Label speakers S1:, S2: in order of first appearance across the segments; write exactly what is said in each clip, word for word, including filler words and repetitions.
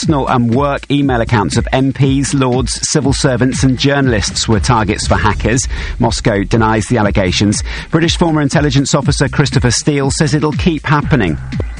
S1: personal and work email accounts of M Ps, lords, civil servants and journalists were targets for hackers. Moscow denies the allegations. British former intelligence officer Christopher Steele says it'll keep happening.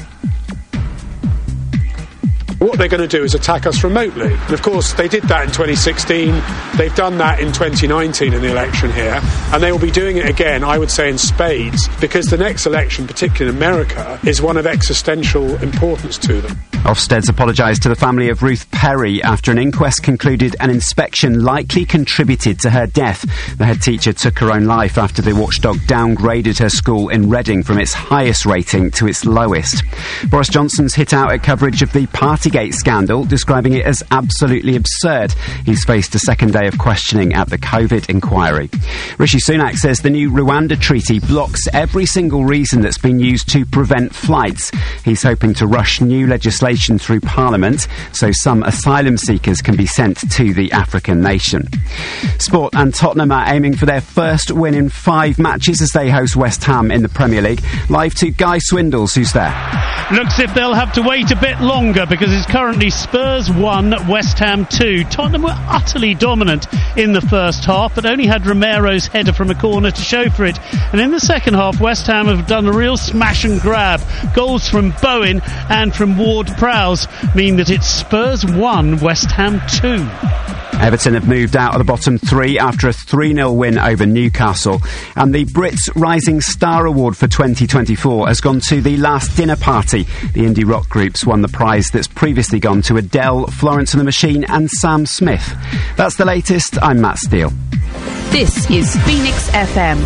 S2: What they're going to do is attack us remotely. And of course, they did that in twenty sixteen. They've done that in twenty nineteen in the election here. And they will be doing it again, I would say, in spades, because the next election, particularly in America, is one of existential importance to them.
S1: Ofsted's apologised to the family of Ruth Perry after an inquest concluded an inspection likely contributed to her death. The head teacher took her own life after the watchdog downgraded her school in Reading from its highest rating to its lowest. Boris Johnson's hit out at coverage of the Partygate scandal, describing it as absolutely absurd. He's faced a second day of questioning at the COVID inquiry. Rishi Sunak says the new Rwanda treaty blocks every single reason that's been used to prevent flights. He's hoping to rush new legislation through Parliament so some asylum seekers can be sent to the African nation. Sport and Tottenham are aiming for their first win in five matches as they host West Ham in the Premier League. Live to Guy Swindles, who's there.
S3: Looks if they'll have to wait a bit longer because it's currently Spurs one, West Ham two. Tottenham were utterly dominant in the first half, but only had Romero's header from a corner to show for it. And in the second half, West Ham have done a real smash and grab. Goals from Bowen and from Ward-Prowse mean that it's Spurs one, West Ham two.
S1: Everton have moved out of the bottom three after a three nil win over Newcastle. And the Brits Rising Star Award for twenty twenty-four has gone to The Last Dinner Party. The indie rock groups won the prize that's previously gone to Adele, Florence and the Machine and Sam Smith. That's the latest. I'm Matt Steele.
S4: This is Phoenix F M.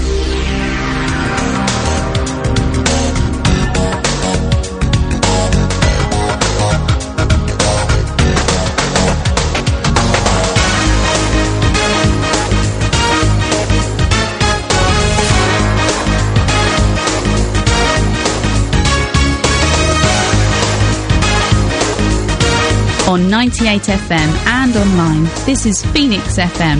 S4: On ninety-eight F M and online, this is Phoenix F M.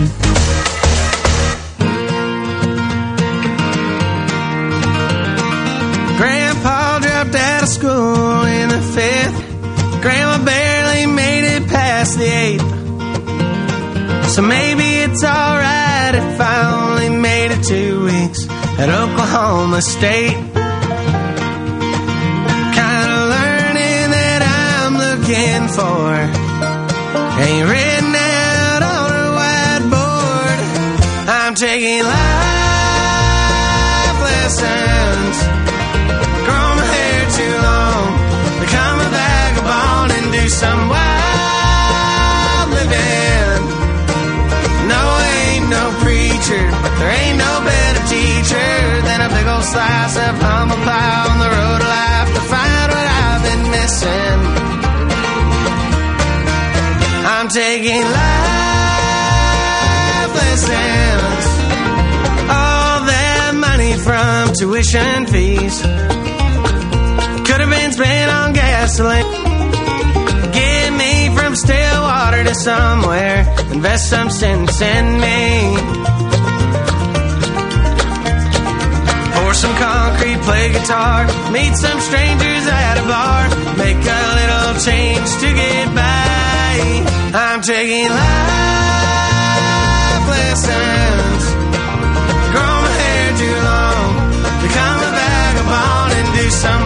S5: Grandpa dropped out of school in the fifth. Grandma barely made it past the eighth. So maybe it's alright if I only made it two weeks at Oklahoma State. Looking for ain't written out on a whiteboard. I'm taking life lessons, grow my hair too long, become a vagabond and do some wild living. No, I ain't no preacher, but there ain't no better teacher than a big old slice of humble pie on the road of life to find what I've been missing. I'm taking life lessons. All that money from tuition fees could have been spent on gasoline. Get me from Stillwater to somewhere, invest some sense in me. Pour some concrete, play guitar, meet some strangers at a bar, make a little change to get by. I'm taking life lessons, grow my hair too long, become a vagabond and do some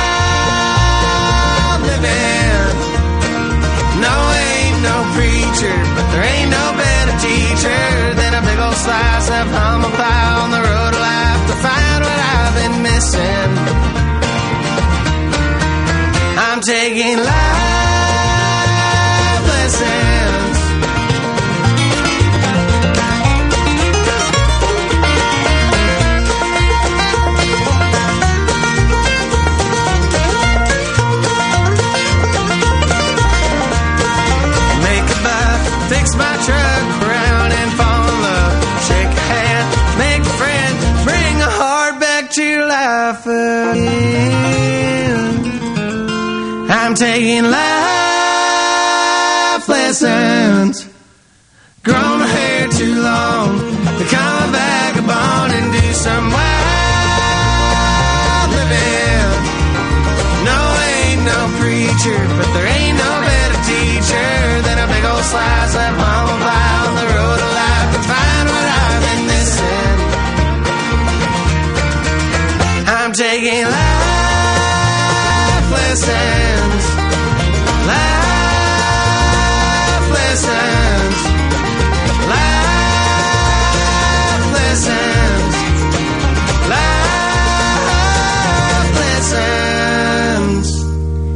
S5: wild living. No, I ain't no preacher, but there ain't no better teacher than a big old slice of humble pie on the road of life to find what I've been missing. I'm taking life lessons. Make a buck, fix my truck around and fall in love. Shake a hand, make a friend, bring a heart back to life again. I'm taking life lessons, grow my hair too long, become a vagabond and do some wild living. No, I ain't no preacher, but there ain't no better teacher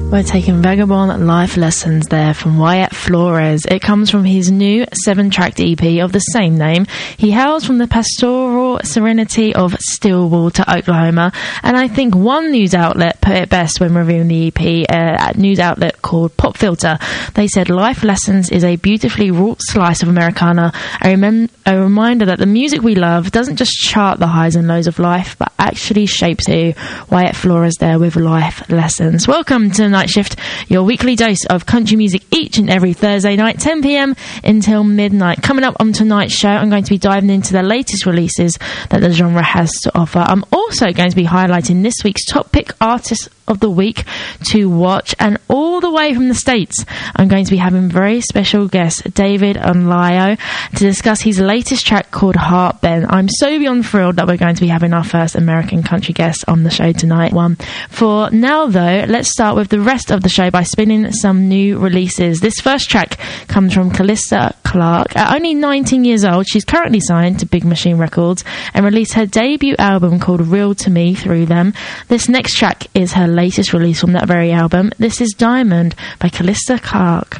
S6: We're taking Vagabond Life Lessons there from Wyatt Flores. It comes from his new seven-track E P of the same name. He hails from the pastoral serenity of Stillwater, Oklahoma, and I think one news outlet put it best when reviewing the E P, uh, a news outlet called Pop Filter. They said Life Lessons is a beautifully wrought slice of Americana, a, rem- a reminder that the music we love doesn't just chart the highs and lows of life, but actually shapes you. Wyatt Flores there with Life Lessons. Welcome to Night Shift, your weekly dose of country music each and every Thursday night, ten p.m. until midnight. Coming up on tonight's show, I'm going to be diving into the latest releases that the genre has to offer. I'm also going to be highlighting this week's top pick artists of the week to watch, and all the way from the States, I'm going to be having very special guest David Onlayo to discuss his latest track called Heartbend. I'm so beyond thrilled that we're going to be having our first American country guest on the show tonight. One for now, though, let's start with the rest of the show by spinning some new releases. This first track comes from Calista Clark. At only nineteen years old, she's currently signed to Big Machine Records and released her debut album called Real to Me through them. This next track is her latest release from that very album. This is Diamond by Calista Clark.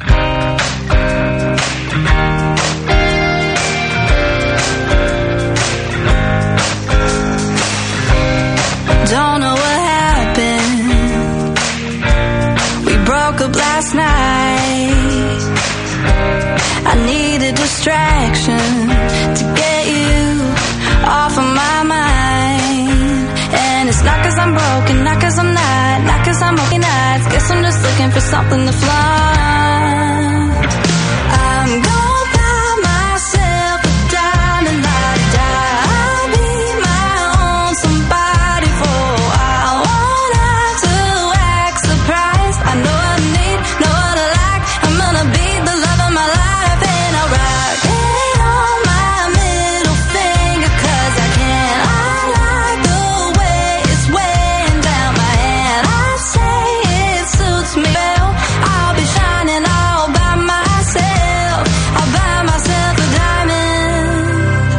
S7: Don't know what happened. We broke up last night. I need a distraction to get you off of my mind. And it's not cause I'm broken, not cause I'm not, not cause I'm working nights. Guess I'm just looking for something to flaunt. I'm gonna buy myself a diamond like that. I'll be my own somebody for a while. Won't have to act surprised. I know what I need, know what I like. I'm gonna be the love of my life, and I'll rock it on my middle finger cause I can. I like the way it's weighing down my hand. I'd say it suits me well. I'll be shining all by myself. I'll buy myself a diamond.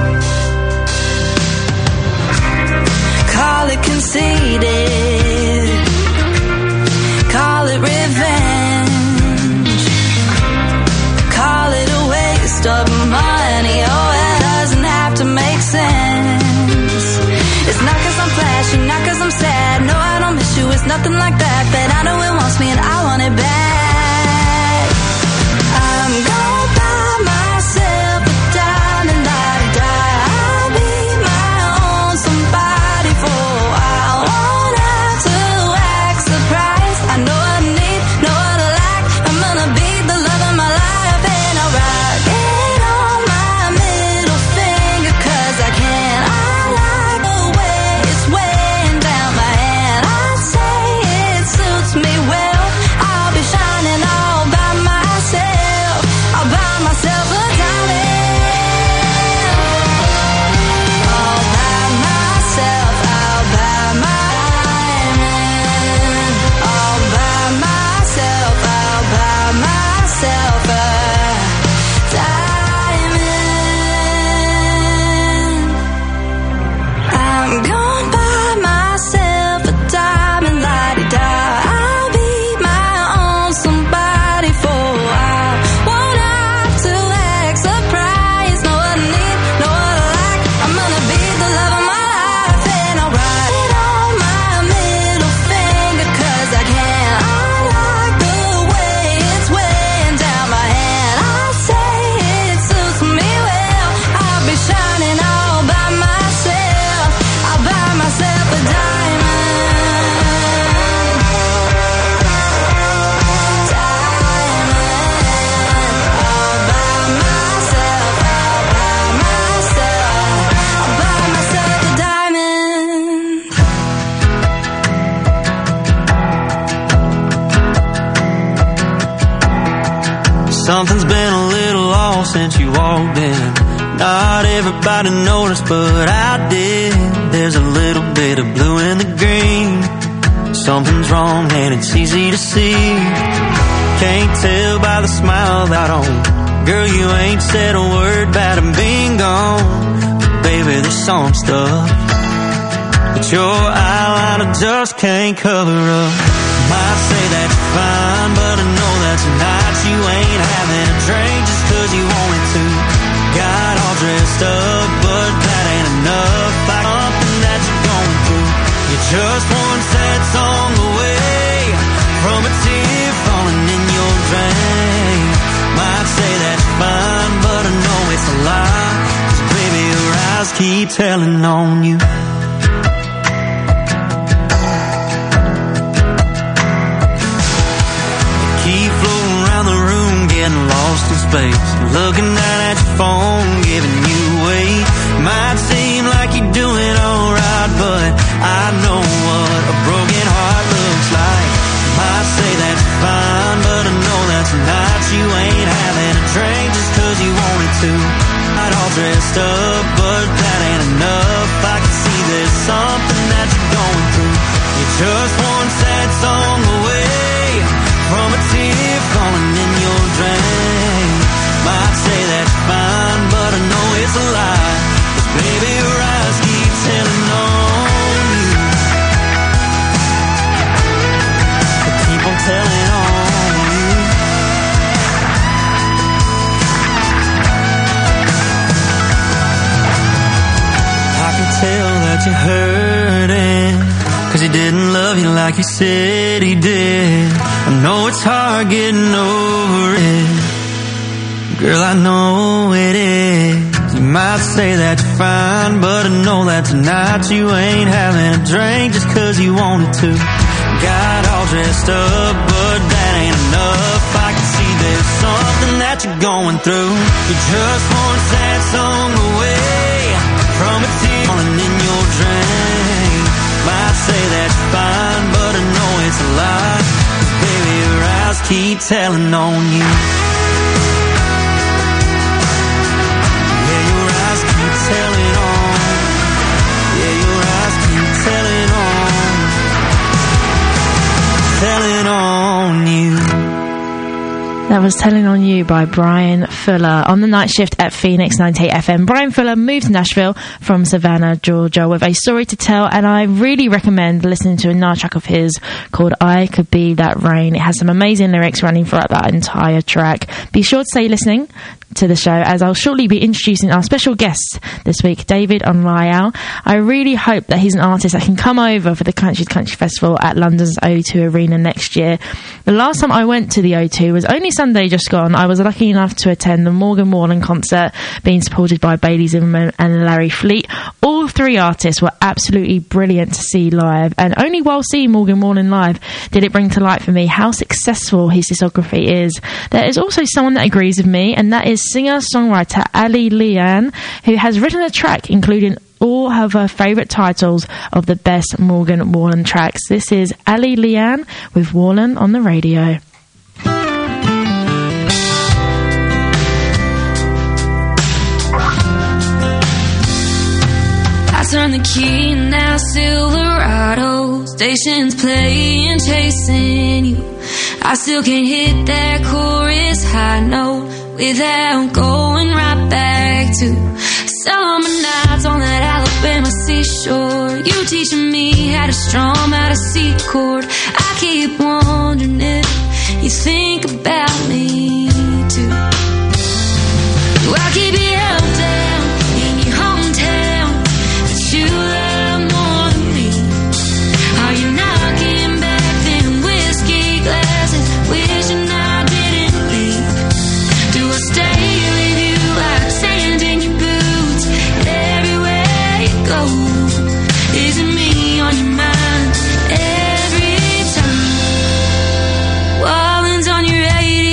S7: Call it conceited, call it revenge, call it a waste of money. Oh, it doesn't have to make sense. It's not cause I'm flashy, not cause I'm sad. No, I don't miss you, it's nothing like that. But I know it wants me and I want it back. I'm gonna buy myself a diamond like that. I'll be my own somebody for a while. Won't have to act surprised. I know what I need, know what I like. I'm gonna be the love of my life, and I'll rock it on my middle finger cause I can. I like the way it's weighing down my hand. I'd say it suits me well. I'll be shining all by myself. I'll buy myself a diamond. All by myself, I'll buy my diamond. All by myself, I'll buy myself a diamond. I'm gonna buy myself a diamond la-di-da. I'll be my own somebody for a while. Won't have to act surprised. Know what I need, know what I like. I'm gonna be the love of my life, and I'll write it on my middle finger cause I can. I like the way it's weighing down my hand. I'll say it suits me well. I'll be shining all by myself. I'll buy myself a diamond. Diamond. All by myself. I'll buy myself. I'll buy myself a diamond.
S5: Something's been a little off since you walked in. Not everybody noticed, but I did. There's a little bit of blue in the green. Something's wrong and it's easy to see. Can't tell by the smile that on. Girl, you ain't said a word about him being gone. But baby, there's some stuff that your eyeliner just can't cover up. Might say that you're fine, but I know that tonight you ain't having a drink just cause you wanted to. Got all dressed up, but that ain't enough. Like something that you're going through. You're just one sad song away from a tear falling in your drain. Might say that you're fine, but I know it's a lie. Cause baby, your eyes keep telling on you. Keep floating around the room, getting lost in space. Looking down at your phone, giving you weight. Might seem like you're doing alright, but I know what a broken heart looks like. Might say that you're fine, but I know that tonight you ain't having a drink just cause you wanted to. Not all dressed up, but that ain't enough. I can see there's something that you're going through. You're just one sad song away from a tear falling in your drain. Might say that you're fine, but I know it's a lie. Cause baby, your eyes keep telling on you. They keep on telling on you. I can tell that you're hurting, cause he didn't love you like he said he did. I know it's hard getting over it, girl, I know it is. You might say that you're fine, but I know that tonight you ain't having a drink just cause you wanted to. Got all dressed up, but that ain't enough. I can see there's something that you're going through. You're just one sad song away from a tear falling in your drain. Might say that you're fine, but I know it's a lie. Cause baby, your eyes keep telling on you. Yeah, your eyes keep telling on. Yeah, your eyes keep telling on. Telling on you.
S6: That was Telling On You by Brian Fuller on the night shift at Phoenix ninety-eight F M. Brian Fuller moved to Nashville from Savannah, Georgia with a story to tell, and I really recommend listening to another track of his called I Could Be That Rain. It has some amazing lyrics running throughout that entire track. Be sure to stay listening to the show, as I'll shortly be introducing our special guest this week, David Onlayao. I really hope that he's an artist that can come over for the Country to Country Festival at London's O two Arena next year. The last time I went to the O two was only Sunday just gone. I was lucky enough to attend the Morgan Wallen concert being supported by Bailey Zimmerman and Larry Fleet. All three artists were absolutely brilliant to see live, and only while seeing Morgan Wallen live did it bring to light for me how successful his discography is. There is also someone that agrees with me, and that is singer-songwriter Ali Lian, who has written a track including all of her favourite titles of the best Morgan Wallen tracks. This is Ali Lian with Wallen on the radio.
S8: I turn the key and now Silverado stations playing, chasing you. I still can't hit that chorus high note without going right back to summer nights on that Alabama seashore. You teaching me how to strum out a C chord. I keep wondering if you think about me too. Do I keep you held down in your hometown that you love more than me? Are you knocking back them whiskey glasses, wishing I didn't leave? Do I stay with you like sand in your boots everywhere you go? Is it me on your mind every time? Wallen's on your radio.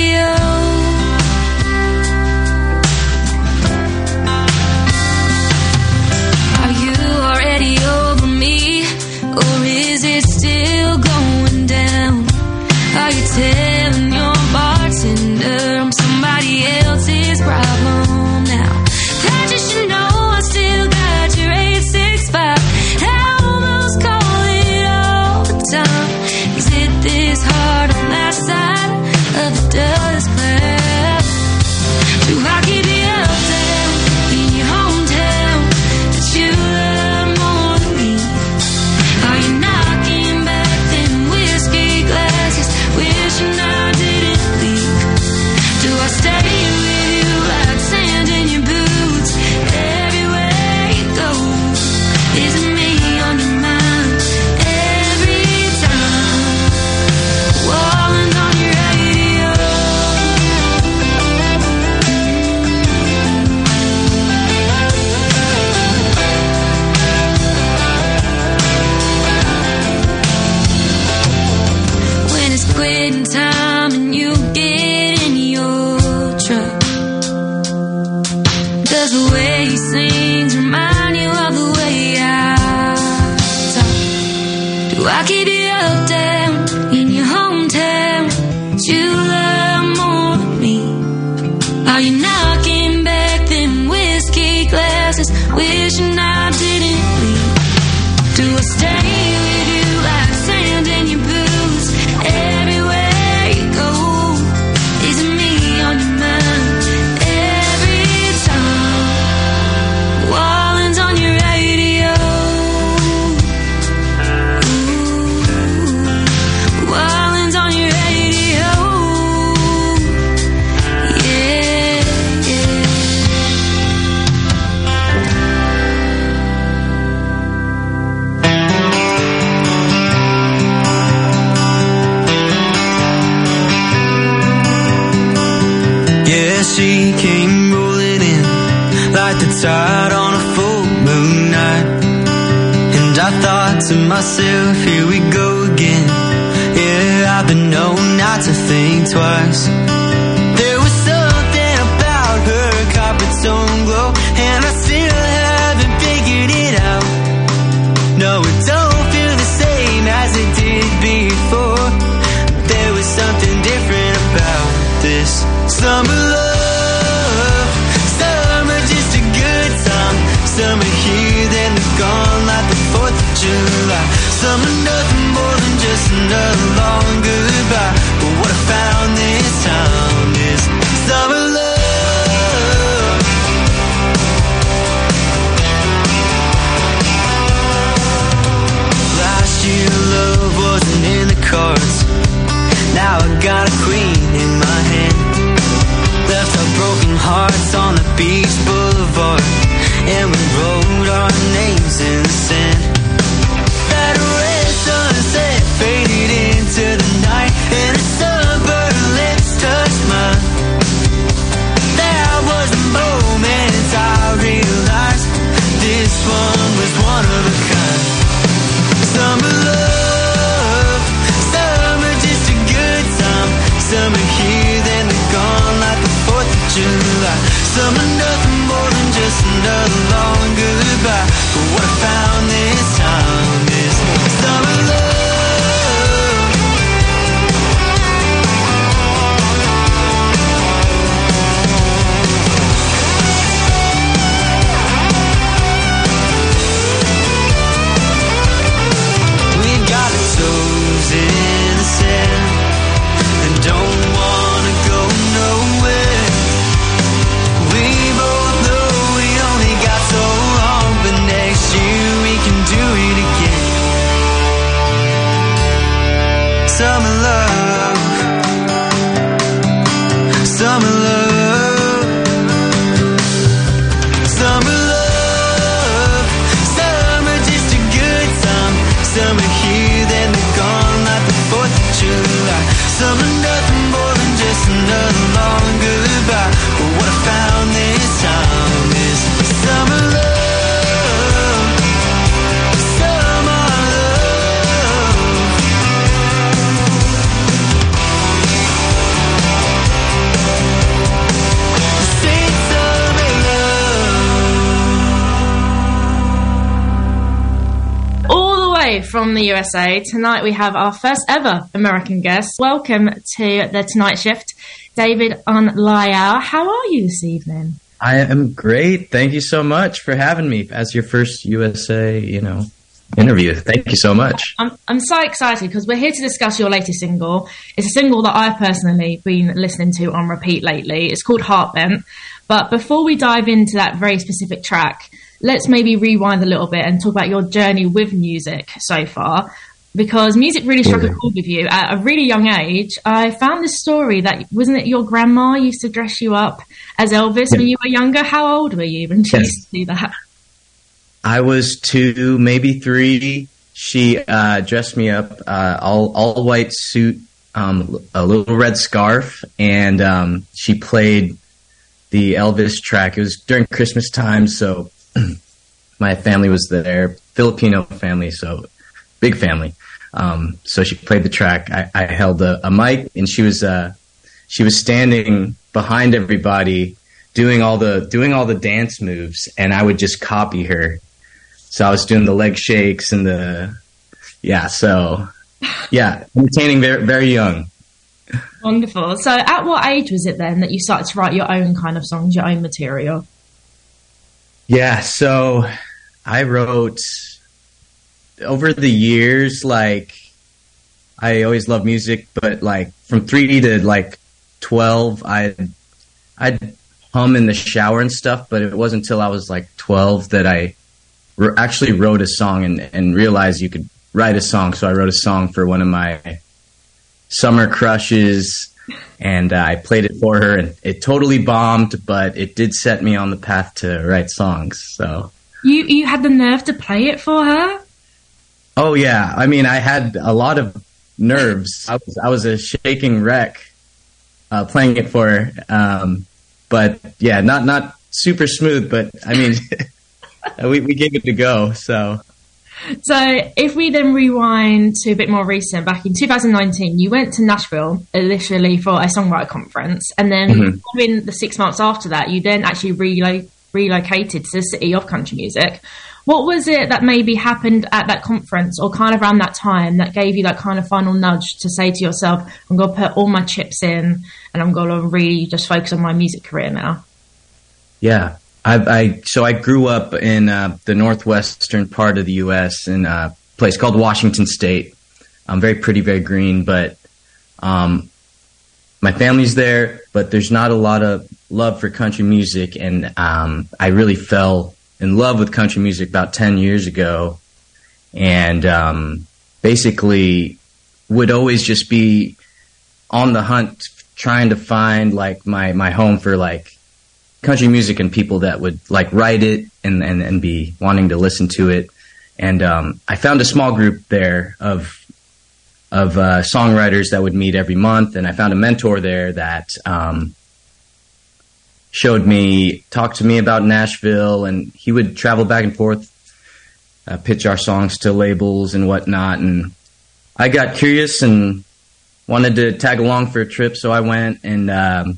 S8: Are you knocking back them whiskey glasses, wishing I didn't leave? Do I stay with you like sand in your boots everywhere you go? Is it me on your mind every time? Walling's on your radio. Ooh, Walling's on your radio. Yeah, yeah.
S5: Yeah, she came rolling in like the tide on a full moon night. And I thought to myself, here we go again. Yeah, I've been known not to think twice. There was something about her carpet tone glow, and I still haven't figured it out. No, it don't feel the same as it did before. There was something different about this summer love. Summer just a good time. Summer here, then they're gone like the fourth of July. Summer nothing more than just another long goodbye. But what I found this time is summer love. Last year love wasn't in the cards. Now I got a queen in my hand. Left our broken hearts on the beach boulevard, and we wrote our names in the sand. That red sunset faded into the night, and her sunburned lips touched mine. That was the moment I realized this one was one of a kind. Summer love, summer just a good time. Summer here, then they're gone like the fourth of July. Summer nothing more than just another long goodbye. But what I found this time is summer love. We've got our toes in the sand and don't wanna go nowhere. We both know we only got so long, but next year we can do it again. Summer love, summer love, summer love, summer just a good time. Summer here, then they're gone like the fourth of July. Summer nothing more than just another long goodbye. But what I found this time is summer love, summer love. Sweet summer love.
S6: All the way from the U S A, tonight we have our first ever American guest. Welcome to the Tonight Shift, David Unlayau. How are you this evening?
S9: I am great. Thank you so much for having me as your first U S A, you know, interview. Thank you so much.
S6: I'm, I'm so excited because we're here to discuss your latest single. It's a single that I've personally been listening to on repeat lately. It's called Heartbent. But before we dive into that very specific track, let's maybe rewind a little bit and talk about your journey with music so far, because music really struck a chord with you at a really young age. I found this story that, wasn't it your grandma used to dress you up as Elvis when you were younger? How old were you when she
S9: Yes.
S6: used to do that?
S9: I was two, maybe three. She uh, dressed me up, uh, all all white suit, um, a little red scarf, and um, she played the Elvis track. It was during Christmas time, so my family was there, Filipino family, so big family. Um, so she played the track. I, I held a, a mic, and she was uh, she was standing behind everybody, doing all the doing all the dance moves, and I would just copy her. So I was doing the leg shakes and the, yeah, so, yeah, entertaining very, very young.
S6: Wonderful. So at what age was it then that you started to write your own kind of songs, your own material?
S9: Yeah, so I wrote over the years, like, I always loved music, but like from three to like twelve, I'd, I'd hum in the shower and stuff, but it wasn't until I was like twelve that I re- actually wrote a song and, and realized you could write a song. So I wrote a song for one of my summer crushes, and uh, I played it for her, and it totally bombed, but it did set me on the path to write songs. So
S6: you you had the nerve to play it for her?
S9: Oh yeah, I mean, I had a lot of nerves. I was I was a shaking wreck uh, playing it for her, um, but yeah, not not super smooth. But I mean, we we gave it a go. So.
S6: So if we then rewind to a bit more recent, back in two thousand nineteen, you went to Nashville initially for a songwriter conference, and then mm-hmm. within the six months after that, you then actually relo- relocated to the city of country music. What was it that maybe happened at that conference or kind of around that time that gave you that kind of final nudge to say to yourself, I'm going to put all my chips in and I'm going to really just focus on my music career now?
S9: Yeah. I, I so I grew up in uh, the northwestern part of the U S in a place called Washington State. Um, very pretty, very green, but um, my family's there, but there's not a lot of love for country music, and um, I really fell in love with country music about ten years ago, and um, basically would always just be on the hunt trying to find like my, my home for like country music and people that would like write it and, and, and be wanting to listen to it. And um, I found a small group there of of uh, songwriters that would meet every month, and I found a mentor there that um, showed me, talked to me about Nashville, and he would travel back and forth, uh, pitch our songs to labels and whatnot. And I got curious and wanted to tag along for a trip, so I went, and um,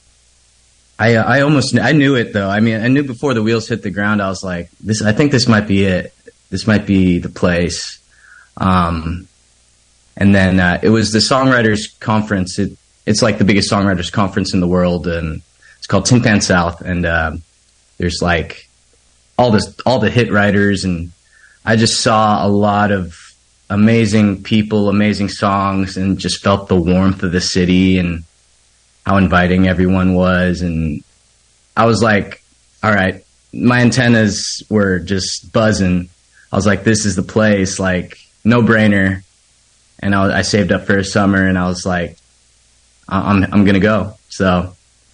S9: I I almost I knew it though. I mean, I knew before the wheels hit the ground. I was like, this. I think this might be it. This might be the place. Um, and then uh, it was the Songwriters Conference. It it's like the biggest songwriters conference in the world, and it's called Tin Pan South. And uh, there's like all this all the hit writers, and I just saw a lot of amazing people, amazing songs, and just felt the warmth of the city and how inviting everyone was. And I was like, all right, my antennas were just buzzing. I was like, this is the place, like, no brainer. And I, I saved up for a summer, and I was like, I'm I'm going to go. So.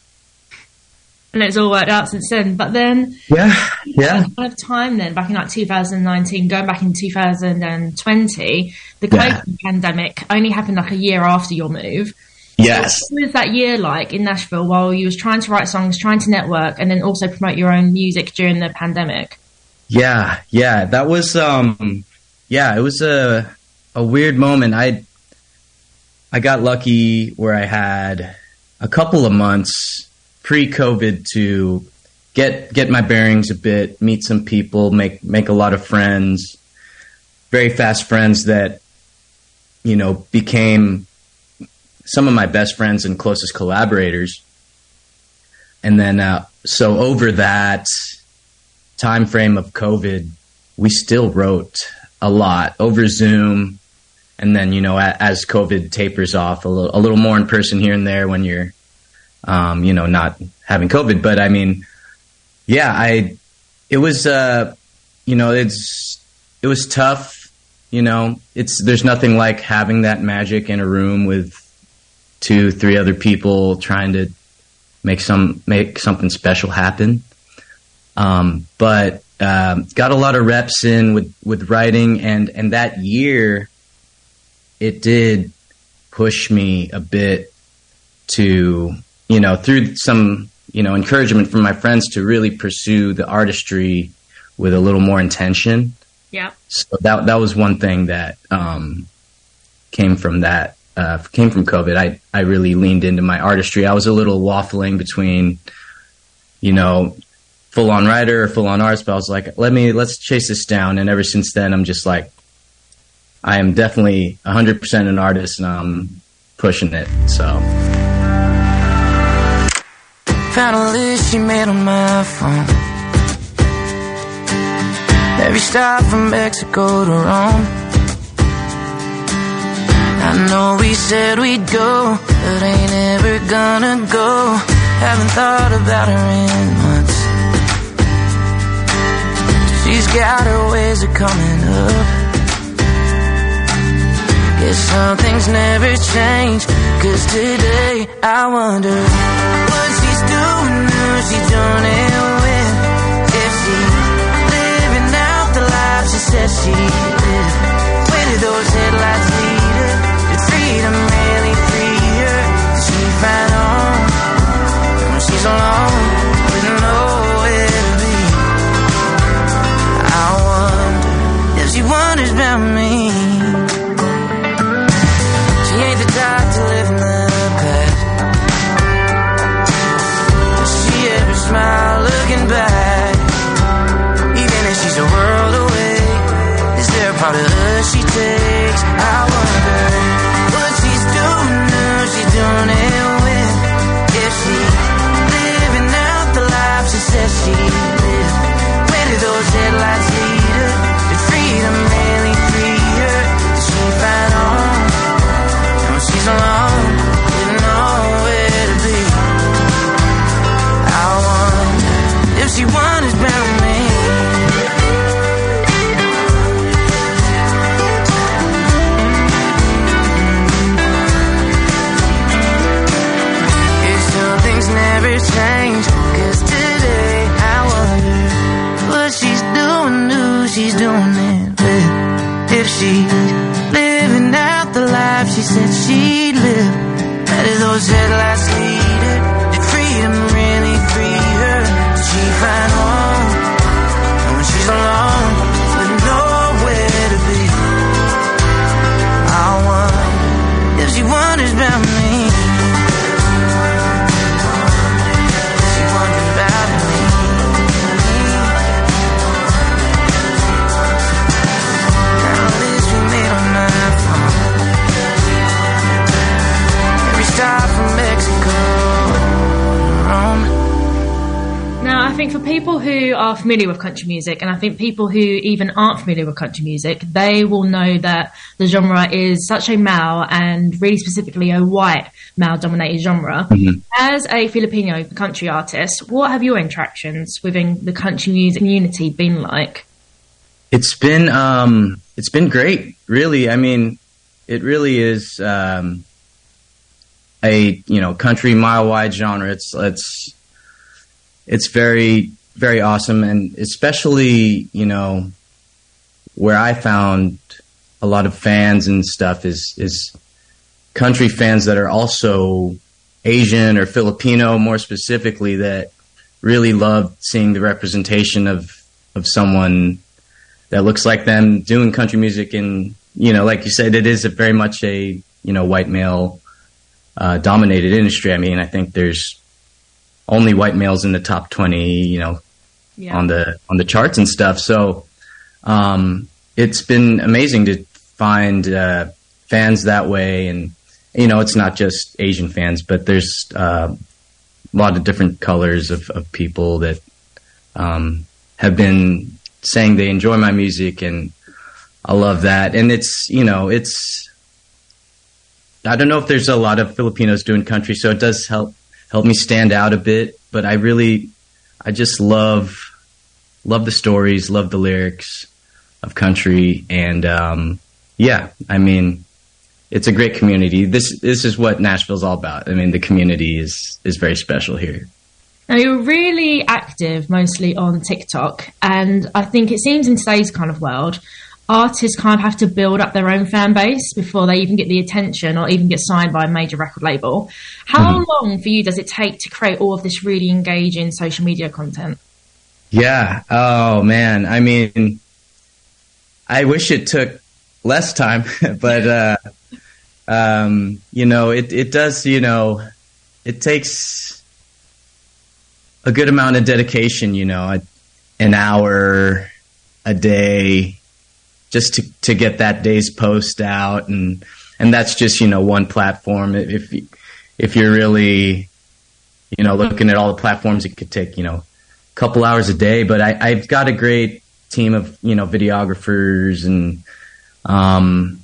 S6: And it's all worked out since then. But then,
S9: yeah, yeah.
S6: Kind of time then, back in like two thousand nineteen, going back in two thousand twenty, the COVID yeah. pandemic only happened like a year after your move.
S9: Yes.
S6: What was that year like in Nashville while you was trying to write songs, trying to network, and then also promote your own music during the pandemic?
S9: Yeah, yeah, that was, um, yeah, it was a a weird moment. I I got lucky where I had a couple of months pre-COVID to get get my bearings a bit, meet some people, make make a lot of friends, very fast friends that, you know, became some of my best friends and closest collaborators. And then, uh, so over that time frame of COVID, we still wrote a lot over Zoom. And then, you know, as COVID tapers off, a little, a little more in person here and there when you're, um, you know, not having COVID. But I mean, yeah, I, it was, uh, you know, it's, it was tough, you know, it's, there's nothing like having that magic in a room with two, three other people trying to make some, make something special happen. Um, but, um, got a lot of reps in with, with writing, and, and that year, it did push me a bit to, you know, through some, you know, encouragement from my friends to really pursue the artistry with a little more intention.
S6: Yeah.
S9: So that that was one thing that um, came from that, uh, came from COVID. I, I really leaned into my artistry. I was a little waffling between, you know, full-on writer or full-on artist, but I was like, let me, let's chase this down. And ever since then, I'm just like, I am definitely one hundred percent an artist, and I'm pushing it. So
S5: found a list she made on my phone. Every stop from Mexico to Rome. I know we said we'd go, but ain't ever gonna go. Haven't thought about her in months. She's got her ways of coming up. Guess some things never change, 'cause today I wonder what she's doing, who she's doing it with. If she's living out the life she said she'd live. Where did those headlights lead her? Did freedom really free her? Did she find home when she's alone with nowhere to be? I wonder if she wonders about me. She ain't the type to live in the past. Does she ever smile looking back? Even if she's a world away, is there a part of us she takes? I wonder what she's doing, who she's doing it with. If she's living out the life she says she lives. Where did those headlights lead her? Did freedom really free her? Did she find home when she's alone with nowhere to be? I wonder if she wonders about me. If some things never change, 'cause today I wonder what she's doing, who she's doing it with. If she's living out the life she said she'd live. Where did those headlights lead her? Did freedom really free her? Did she find home when she's alone with nowhere to be? I wonder if she wonders about me. She wonders about me. Now this we made on my phone. Every stop from Mexico to Rome.
S6: Now, I think for people who are familiar with country music, and I think people who even aren't familiar with country music, they will know that the genre is such a male and really specifically a white male-dominated genre.
S9: Mhm.
S6: As a Filipino country artist, what have your interactions within the country music community been like?
S9: It's been um, it's been great, really. I mean, it really is um, a you know country mile wide genre. It's it's it's very very awesome, and especially you know where I found a lot of fans and stuff is is country fans that are also Asian or Filipino, more specifically, that really love seeing the representation of of someone that looks like them doing country music. And, you know, like you said, it is a very much a, you know, white male uh, dominated industry. I mean, I think there's only white males in the top twenty, you know,
S6: Yeah.
S9: on the, on the charts and stuff. So, um, it's been amazing to find, uh, fans that way. And, you know, it's not just Asian fans, but there's, uh, a lot of different colors of, of people that, um, have been saying they enjoy my music, and I love that. And it's, you know, it's, I don't know if there's a lot of Filipinos doing country, so it does help, help me stand out a bit, but I really, I just love, love the stories, love the lyrics of country. And, um, yeah, I mean, it's a great community. This, this is what Nashville's all about. I mean, the community is, is very special here.
S6: Now, you're really active mostly on TikTok, and I think it seems in today's kind of world, artists kind of have to build up their own fan base before they even get the attention or even get signed by a major record label. How
S9: Mhm.
S6: long for you does it take to create all of this really engaging social media content?
S9: Yeah. Oh man. I mean, I wish it took less time, but, uh, um, you know, it, it does, you know, it takes a good amount of dedication, you know, an hour a day just to, to get that day's post out. And and that's just, you know, one platform. If if you're really, you know, looking at all the platforms, it could take, you know, a couple hours a day. But I, I've got a great team of, you know, videographers, and um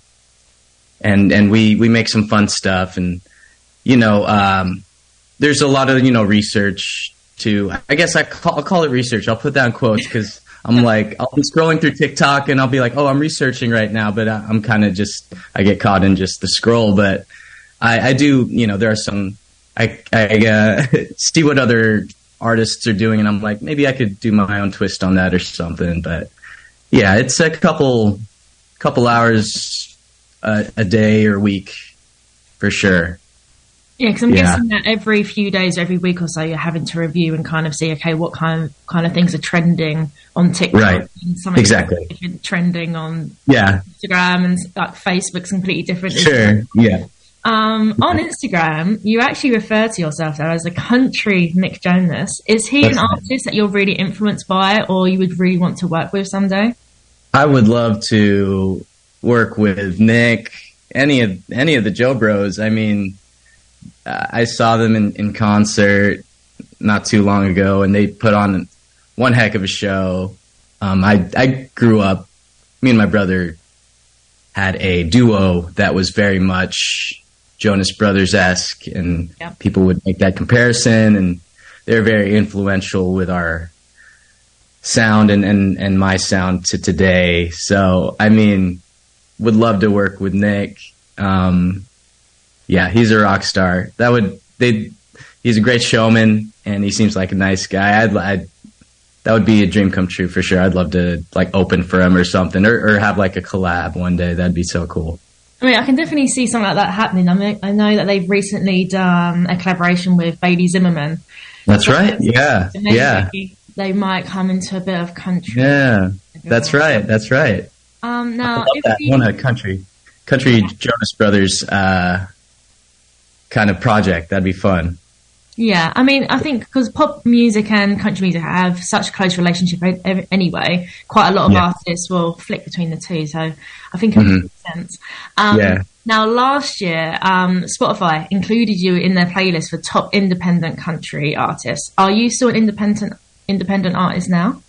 S9: and and we we make some fun stuff, and you know, um there's a lot of, you know, research too. I guess I call, I'll call it research. I'll put that in quotes because I'm like, I'll be scrolling through TikTok and I'll be like, oh, I'm researching right now, but I, I'm kind of just, I get caught in just the scroll. But I, I do, you know, there are some, I, I uh, see what other artists are doing, and I'm like, maybe I could do my own twist on that or something. But yeah, it's a couple, couple hours a, a day or week for sure.
S6: Yeah, because I'm
S9: Yeah.
S6: guessing that every few days, every week or so, you're having to review and kind of see, okay, what kind of kind of things are trending on TikTok,
S9: Right.
S6: and something
S9: Exactly.
S6: different trending on
S9: Yeah,
S6: Instagram, and like Facebook's completely different.
S9: sure. Yeah.
S6: Um, on Instagram, you actually refer to yourself though as a country Nick Jonas. Is he
S9: That's
S6: an
S9: right.
S6: artist that you're really influenced by, or you would really want to work with someday?
S9: I would love to work with Nick, any of any of the Joe Bros. I mean, uh, I saw them in, in concert not too long ago, and they put on one heck of a show. Um, I I grew up. Me and my brother had a duo that was very much Jonas Brothers esque, and
S6: Yep.
S9: people would make that comparison, and they're very influential with our sound and, and, and my sound to today. So, I mean, would love to work with Nick. Um, yeah, he's a rock star. That would, they, he's a great showman, and he seems like a nice guy. I'd, I'd, that would be a dream come true for sure. I'd love to like open for him or something, or, or have like a collab one day. That'd be so cool.
S6: I mean, I can definitely see something like that happening. I mean, I know that they've recently done a collaboration with Bailey Zimmerman.
S9: That's right. Yeah.
S6: So maybe
S9: Yeah.
S6: they might come into a bit of country.
S9: Yeah. That's right. That's right.
S6: Um,
S9: I
S6: now,
S9: love
S6: if
S9: that.
S6: we,
S9: One a country, country Jonas Brothers uh, kind of project. That'd be fun.
S6: yeah, I mean, I think because pop music and country music have such a close relationship a- a- anyway, quite a lot of
S9: Yeah.
S6: artists will flick between the two. So I think it
S9: Mhm.
S6: makes sense. Um,
S9: Yeah.
S6: Now, last year, um, Spotify included you in their playlist for top independent country artists. Are you still an independent independent artist now?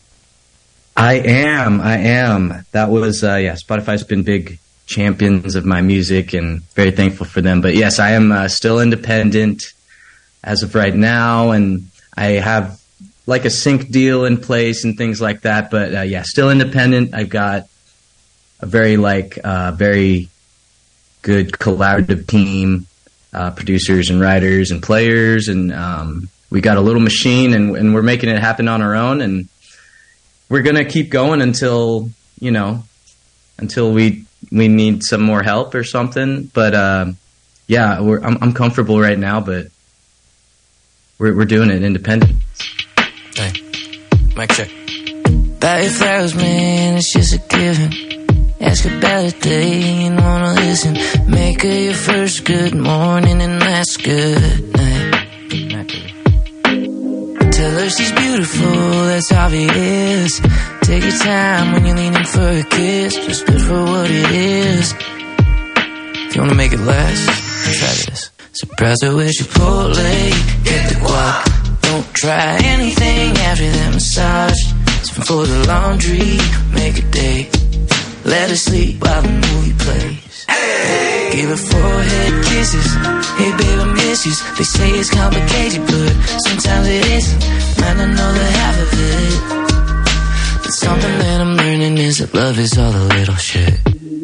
S9: I am. I am. That was uh, yeah. Spotify's been big champions of my music, and very thankful for them. But yes, I am uh, still independent as of right now, and I have like a sync deal in place and things like that. But uh, yeah, still independent. I've got a very like uh, very good collaborative team, uh, producers and writers and players, and um, we got a little machine, and, and we're making it happen on our own, and we're gonna keep going until you know until we we need some more help or something. But uh, yeah, we're, I'm, I'm comfortable right now, but we're we're doing it independent.
S5: Hey, mic check. Buy your flowers, man, it's just a given. Ask about it, they ain't wanna listen. Make her your first good morning and last good night. Not good. Tell her she's beautiful, that's obvious. Take your time when you're leaning for a kiss. Just good for what it is. If you wanna make it last, try this. Surprise her with Chipotle, get the guac. Don't try anything after that massage. Spend for the laundry, make a date. Let her sleep while the movie plays. Hey. Give her forehead kisses. Hey babe, I miss you. They say it's complicated, but sometimes it isn't. Might not know the half of it, but something that I'm learning is that love is all the little shit.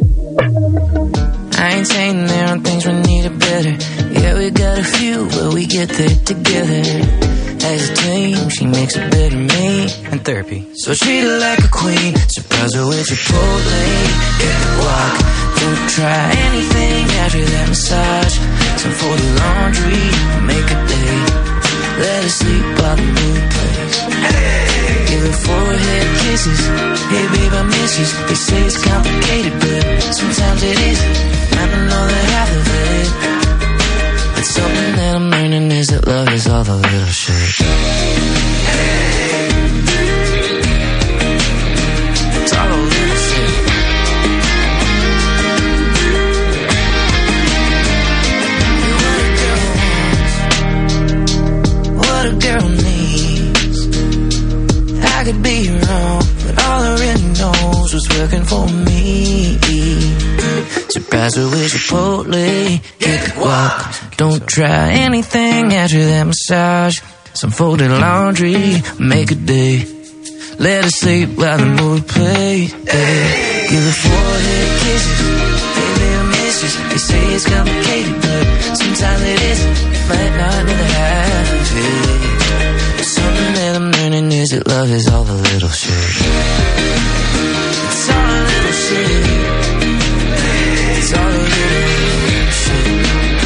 S5: I ain't saying there aren't things we need it better. Yeah, we got a few, but we get there together. As a team, she makes it better me and therapy. So treat her like a queen. Surprise her with Chipotle. Get the guac. Don't try anything after that massage. Some for the laundry. Make a day. Let her sleep while the movie plays. Hey. Give her forehead kisses. Hey babe, I miss you. They say it's complicated, but sometimes it isn't. I don't know the half of it. But something that I'm learning is that love is all the little shit. It's all the little shit. girl needs. I could be wrong, but all I really knows was working for me. Surprise her with Chipotle, hit the walk. Don't try anything after that massage. Some folded laundry, make a day. Let her sleep while the movie plays. Hey. Give her forehead kisses, they little misses. They say it's complicated, but sometimes it isn't. Might not know have it. Something that I'm learning is that love is all the little shit. It's all the little shit. It's all the little shit.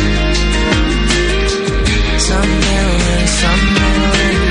S5: Something that I'm learning, something that I'm learning.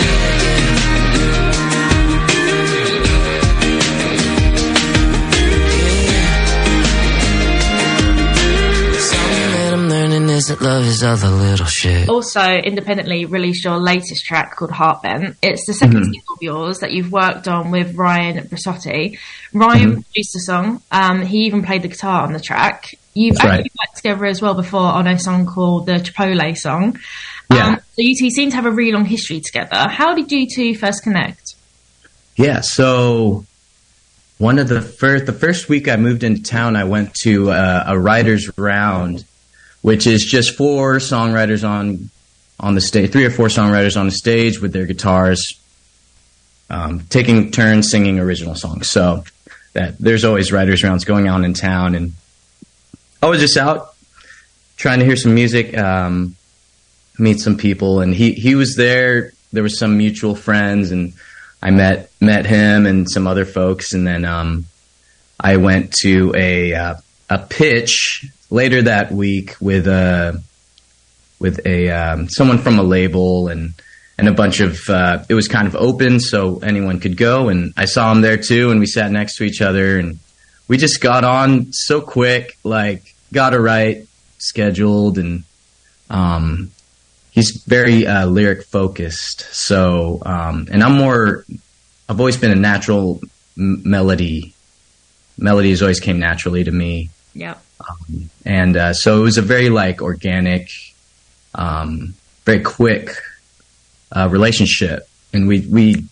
S5: That love is all the little shit.
S6: Also, independently released your latest track called Heartbent. It's the second
S9: Mm-hmm.
S6: single of yours that you've worked on with Ryan Brasotti. Ryan
S9: Mm-hmm.
S6: produced the song. Um, he even played the guitar on the track. You've
S9: That's
S6: actually
S9: right.
S6: worked together as well before on a song called the Chipotle song.
S9: Yeah.
S6: Um, so you two seem to have a really long history together. How did you two first connect?
S9: Yeah, so one of the first, the first week I moved into town, I went to uh, a writer's round, which is just four songwriters on on the stage, three or four songwriters on the stage with their guitars, um, taking turns singing original songs. So that there's always writers' rounds going on in town, and I was just out trying to hear some music, um, meet some people, and he he was there. There was some mutual friends, and I met met him and some other folks, and then um, I went to a uh, a pitch later that week with a with a um, someone from a label and and a bunch of uh, it was kind of open, so anyone could go, and I saw him there too, and we sat next to each other, and we just got on so quick, like got a write scheduled, and um, he's very uh, lyric focused, so um, and I'm more I've always been a natural m- melody melodies always came naturally to me.
S6: Yeah.
S9: Um, and uh, so it was a very like organic, um, very quick uh, relationship, and we we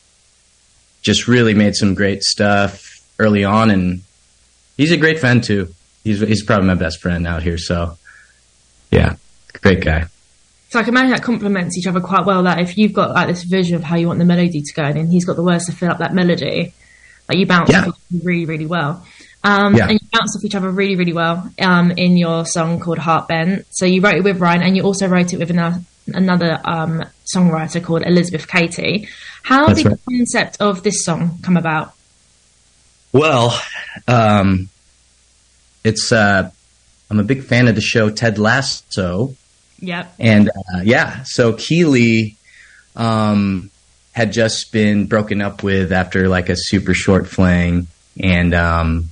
S9: just really made some great stuff early on. And he's a great friend too. He's he's probably my best friend out here. So yeah, great guy.
S6: So I can imagine that complements each other quite well. That if you've got like this vision of how you want the melody to go, and then he's got the words to fill up that melody, like you bounce
S9: Yeah.
S6: off each other really, really well. Um,
S9: Yeah.
S6: And you bounce off each other really, really well um, in your song called Heartbent. So you wrote it with Ryan, and you also wrote it with another, another um, songwriter called Elizabeth Katie. How
S9: That's
S6: did
S9: right.
S6: the concept of this song come about?
S9: Well, um, it's uh, I'm a big fan of the show Ted Lasso.
S6: Yep.
S9: And uh, yeah, so Keely um, had just been broken up with after like a super short fling, and um,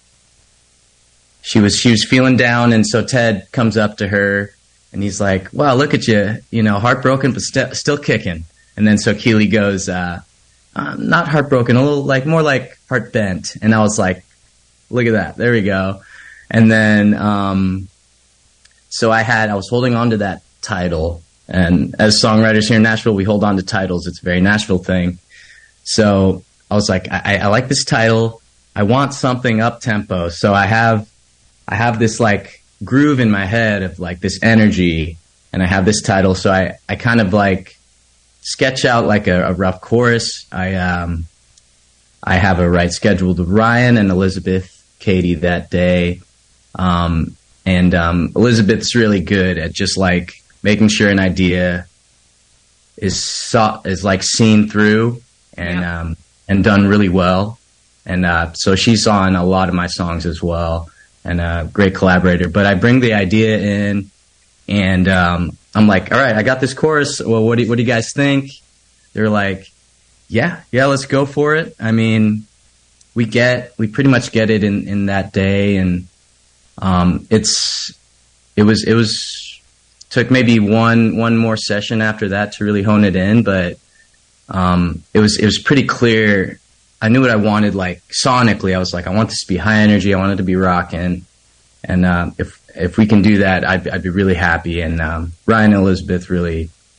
S9: she was she was feeling down, and so Ted comes up to her, and he's like, "Wow, look at you, you know, heartbroken but st- still kicking." And then so Keely goes, uh, uh, "Not heartbroken, a little like more like heart bent." And I was like, "Look at that, there we go." And then. Um, So I had, I was holding on to that title, and as songwriters here in Nashville, we hold on to titles. It's a very Nashville thing. So I was like, I, I like this title. I want something up tempo. So I have, I have this like groove in my head of like this energy, and I have this title. So I, I kind of like sketch out like a, a rough chorus. I, um, I have a write scheduled with Ryan and Elizabeth Katie that day. Um, And um, Elizabeth's really good at just like making sure an idea is saw, is like seen through and
S6: Yeah.
S9: um, and done really well. And uh, so she's on a lot of my songs as well, and a great collaborator. But I bring the idea in, and um, I'm like, all right, I got this chorus. Well, what do you, what do you guys think? They're like, yeah, yeah, let's go for it. I mean, we get we pretty much get it in, in that day, and. Um, it's, it was, it was, took maybe one, one more session after that to really hone it in, but, um, it was, it was pretty clear. I knew what I wanted, like sonically. I was like, I want this to be high energy. I want it to be rocking. And, um, if, if we can do that, I'd, I'd be really happy. And, um, Ryan and Elizabeth really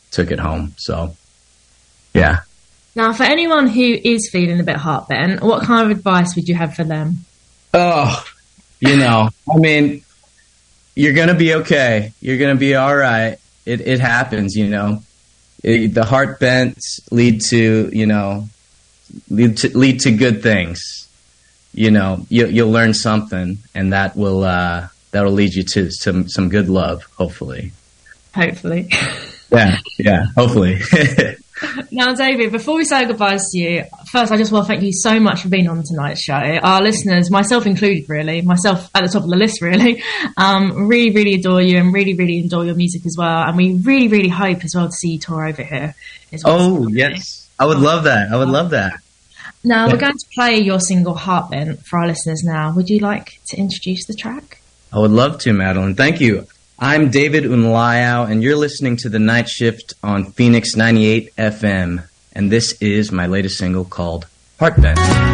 S9: took it home. So, yeah.
S6: Now, for anyone who is feeling a bit heartbent, what kind of advice would you have for them?
S9: Oh, you know, I mean, you're going to be okay. You're going to be all right. It, it happens, you know. It, the heart bends lead to, you know, lead to, lead to good things. You know, you, you'll learn something, and that will uh, that'll lead you to some, some good love, hopefully.
S6: Hopefully.
S9: Yeah, yeah, hopefully.
S6: Now, David, before we say goodbyes to you, first, I just want to thank you so much for being on tonight's show. Our listeners, myself included, really, myself at the top of the list, really, um, really, really adore you and really, really enjoy your music as well. And we really, really hope as well to see you tour over here. As well.
S9: Oh, yes. I would love that. I would love that.
S6: Now, we're going to play your single, Heartbent, for our listeners now. Would you like to introduce the track?
S9: I would love to, Madeline. Thank you. I'm David Unlayau, and you're listening to The Night Shift on Phoenix ninety-eight F M, and this is my latest single called Heartbent.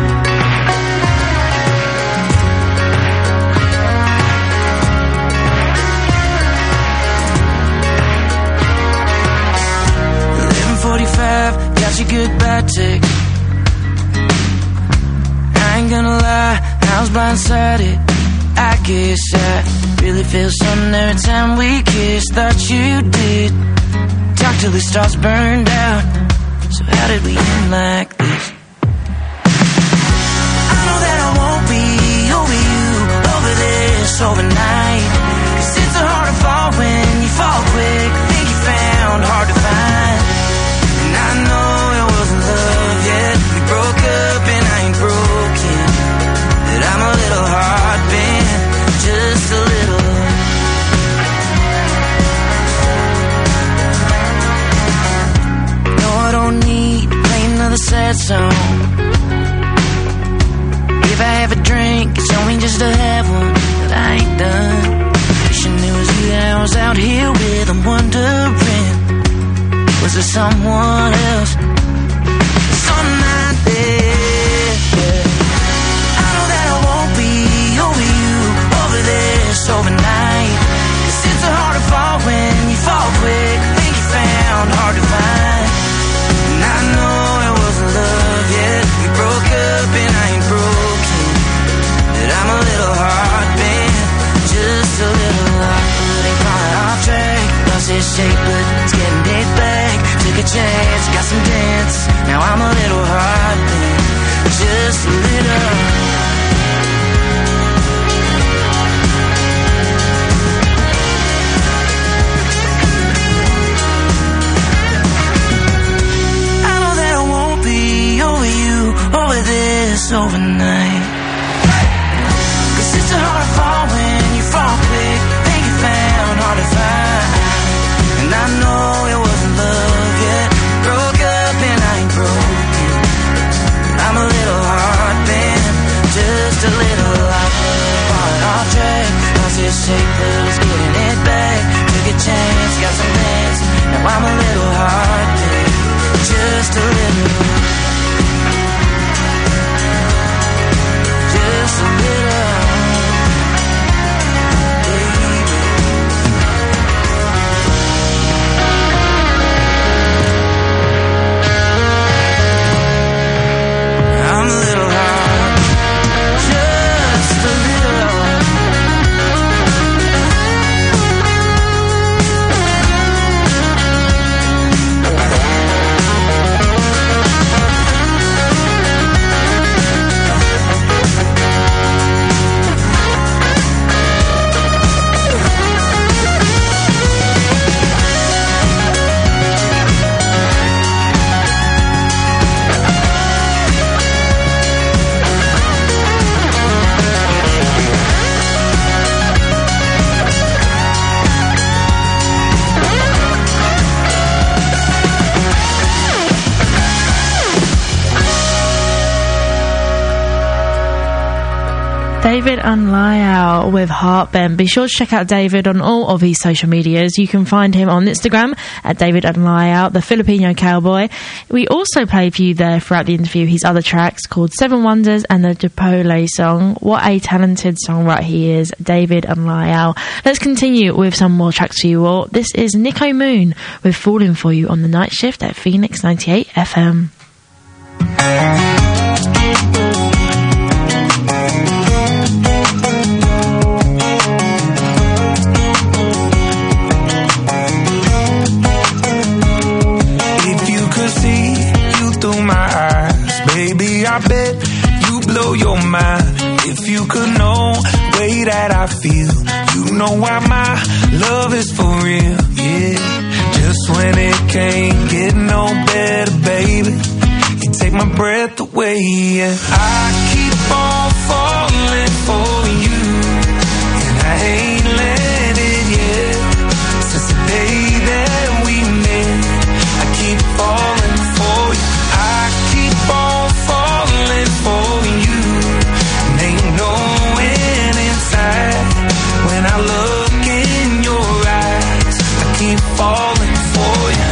S5: eleven forty-five, got your goodbye tick. I ain't gonna lie, I was blindsided. I guess I really feel something every time we kiss. Thought you did. Talk till the stars burned out. So how did we end like this? I know that I won't be over you, over this, overnight. Cause it's so hard to fall when you fall quick. Think you found hard to find. And I know it wasn't love yet. We broke up and I ain't broken. But I'm a little heart bent. Just a little. No, I don't need to play another sad song. If I have a drink, it's only just to have one. But I ain't done. Wish I knew it was you that I was out here with. I'm wondering, was there someone else? Some night there. I know that I won't be over you, over this, overnight. Cause it's so hard to fall when you fall quick. Think you found hard to find. And I know it wasn't love yet. We broke up and I ain't broken. But I'm a little heart bent. Just a little off, but ain't falling off track. Lost its shape, but it's getting it back. Took a chance, got some dents. Now I'm a little heart bent. Just a little. Over this overnight. Cause it's so hard to fall when you fall quick. Think you found hard to find. And I know it wasn't love yet. Broke up and I ain't broken. But I'm a little heart bent. Just a little off, falling off track. Lost its shape, but it's getting it back. Took a chance, got some dance. Now I'm a little heart bent. Just a little.
S6: David Unliao with Heartbend. Be sure to check out David on all of his social medias. You can find him on Instagram at David Unliao, the Filipino cowboy. We also played for you there throughout the interview his other tracks called Seven Wonders and the Dipole song. What a talented songwriter he is, David Unliao. Let's continue with some more tracks for you all. This is Nico Moon with Falling For You on the night shift at Phoenix ninety-eight F M.
S10: I bet you blow your mind if you could know the way that I feel. You know why my love is for real, yeah. Just when it can't get no better, baby, you take my breath away, yeah. I keep on falling for you, and I ain't landed yet. Since the day that we met, I keep falling for you. I keep on falling for you, and ain't no end inside. When I look in your eyes, I keep falling for you.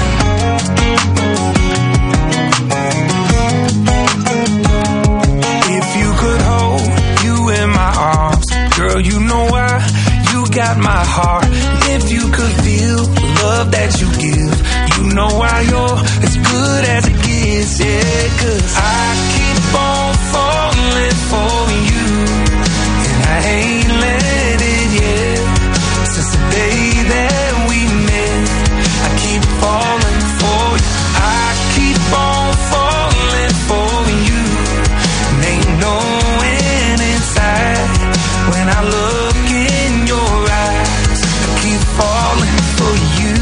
S10: If you could hold you in my arms, girl, you know why you got my heart. If you could feel the love that you give, you know why you're as good as it gets, yeah. Cause I keep on falling for you, and I ain't let it yet. Since the day that we met, I keep falling for you. I keep on falling for you, and ain't no end inside. When I look in your eyes, I keep falling for you.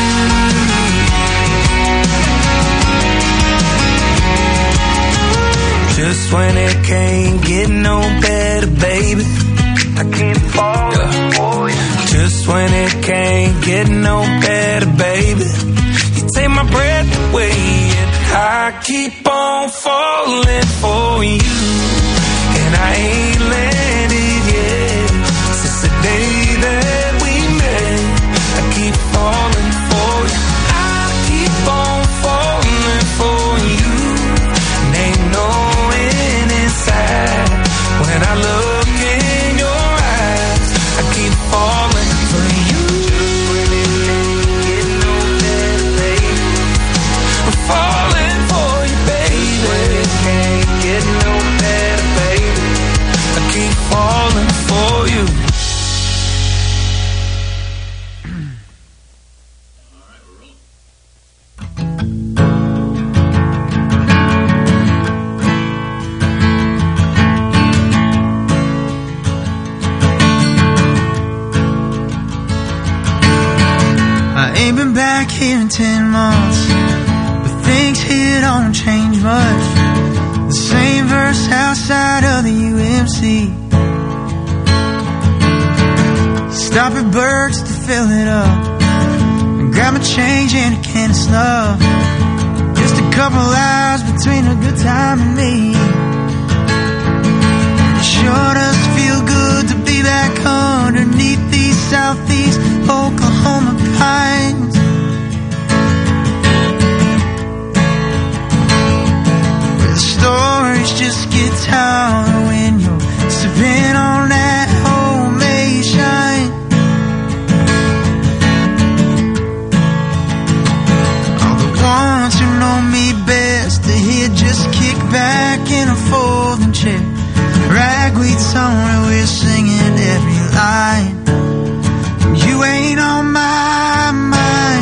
S10: Just when it can't get no better, baby, I keep falling for you. Just when it can't get no better, baby, you take my breath away, and I keep on falling for you, and I ain't landed yet. Since the day that we met, I keep falling for you. I keep on falling for you, and ain't no end inside. When I look in your eyes, I keep falling for you. Just when it can't get no better, baby, I'm falling for you, baby. When it can't get no better, baby, I keep falling for you.
S5: I ain't been back here in ten months, but things here don't change much. The same verse outside of the U M C. Stop at Burke's to fill it up, and grab my change and a can of snuff. Just a couple hours between a good time and me. It sure does feel good to be back underneath these southeast Oklahoma pines. Where the stories just get told when you're sipping on that homemade shine. All the ones who know me best to hear just kick back in a folding chair. Ragweed song where we're singing every line. You ain't on my mind.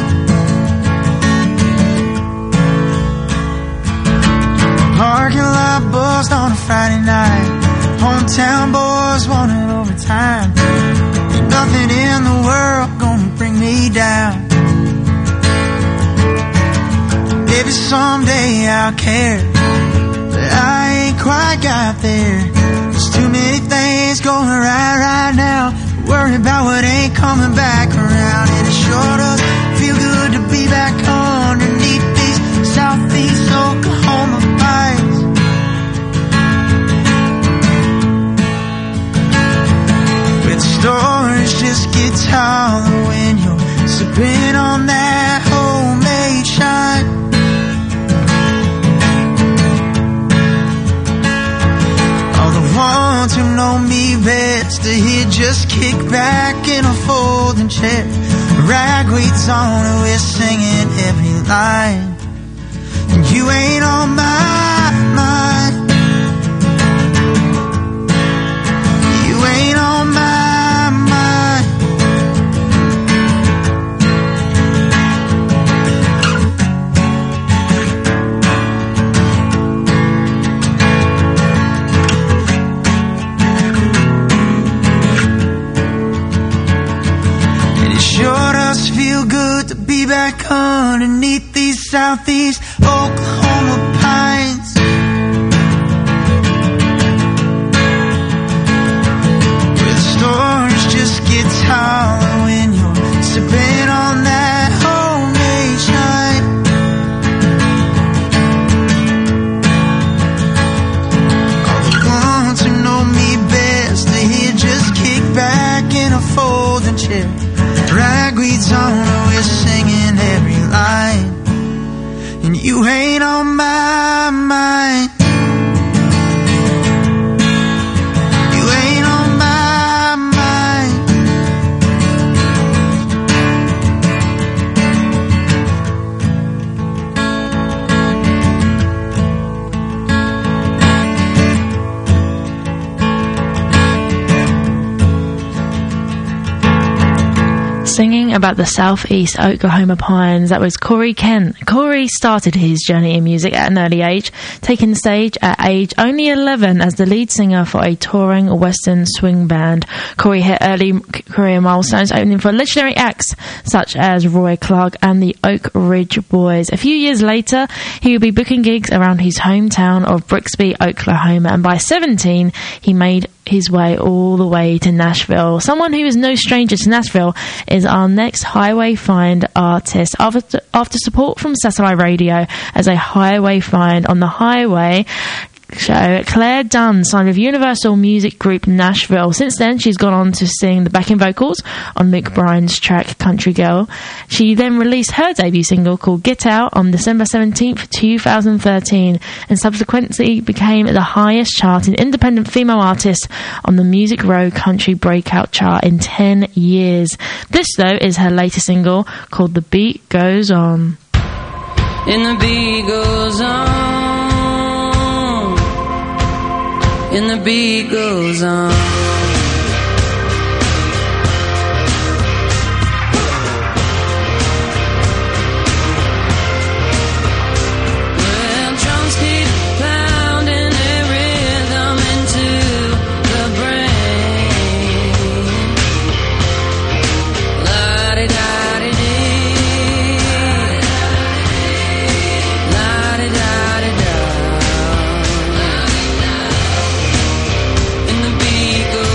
S5: Parking lot buzzed on a Friday night. Hometown boys wanted overtime. Ain't nothing in the world gonna bring me down. Maybe someday I'll care, but I ain't quite got there. There's too many things going right right now. Worry about what ain't coming back around. And it sure does feel good to be back underneath these southeast Oklahoma pines.
S11: just kick back in a folding chair. Ragweed's on and we're singing every line. And you ain't on my mind. You ain't on my mind. And it sure does feel good to be back underneath these southeast Oklahoma pines. Where the stories just get taller when you're sipping on that homemade shine. All the ones who know me best are here just kick back in a folding chair. Ragweed's on and we're singing every line. And you ain't on my mind. You ain't on my mind.
S6: Singing about the southeast Oklahoma pines, that was Corey Kent. Corey started his journey in music at an early age, taking the stage at age only eleven as the lead singer for a touring western swing band. Corey hit early career milestones, opening for legendary acts such as Roy Clark and the Oak Ridge Boys. A few years later, he would be booking gigs around his hometown of Brixby, Oklahoma, and by seventeen, he made his way all the way to Nashville. Someone who is no stranger to Nashville is our next Highway Find artist. After, after support from satellite radio as a Highway Find on the Highway show, Claire Dunn signed with Universal Music Group Nashville. Since then, she's gone on to sing the backing vocals on Luke Bryan's track Country Girl. She then released her debut single called Get Out on December seventeenth, twenty thirteen, and subsequently became the highest charting independent female artist on the Music Row Country Breakout chart in ten years. This, though, is her latest single called The Beat Goes On.
S8: And the beat goes on, and the beat goes on. Well, drums keep pounding their rhythm into the brain. La-di-da-di-dee, la-di-da-di-da. And the beat goes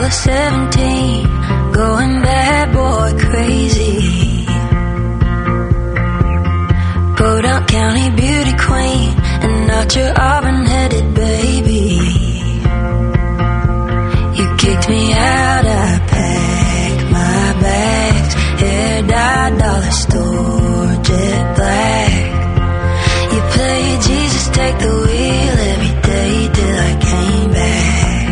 S8: was seventeen, going bad boy crazy. Podunk County beauty queen, and not your auburn-headed baby. You kicked me out, I packed my bags, hair dyed, dollar store, jet black. You played Jesus, take the wheel every day till I came back.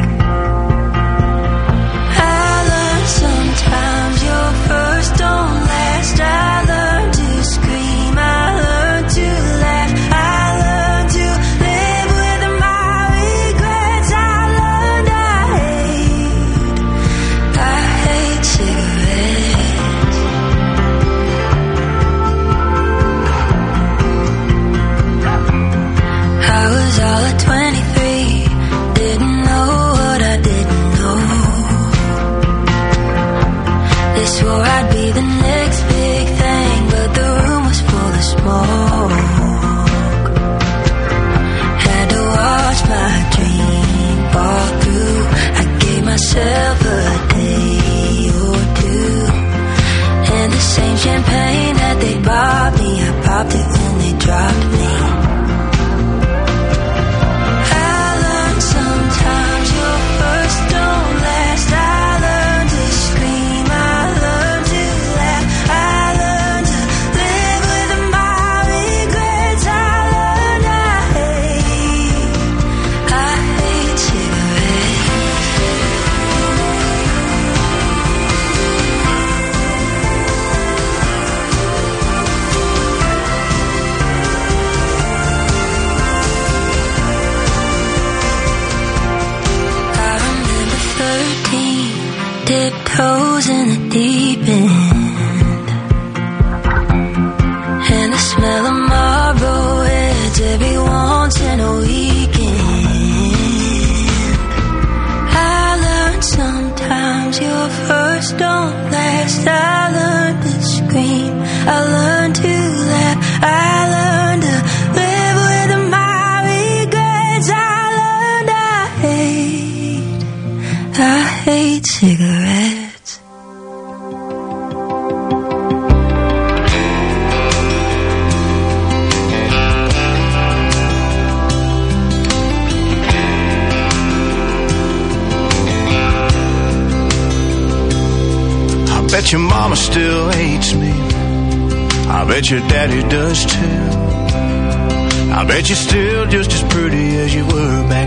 S8: I learned sometimes your first don't last. I learned to scream, I learned to laugh, I learned to live with my regrets. I learned I hate, I hate cigarettes. I was all at twenty-three, didn't know what I didn't know. They swore I'd be the next big thing, but the room was full of smoke. Had to watch my dream fall through. I gave myself a day or two, and the same champagne that they bought me, I popped it when they dropped me. I learned sometimes your first don't last. I learned to scream, I learned to laugh, I learned to live with my regrets. I learned I hate, I hate cigarettes. I remember thirteen, tiptoes in the deep end, and the smell of Marlboro heads every once in a weekend. I learned sometimes your first don't last. I learned to scream, I learned to laugh, I learned to live with my regrets. I learned I hate, I hate cigarettes.
S10: I bet your mama still hates me. I bet your daddy does too. I bet you're still just as pretty as you were back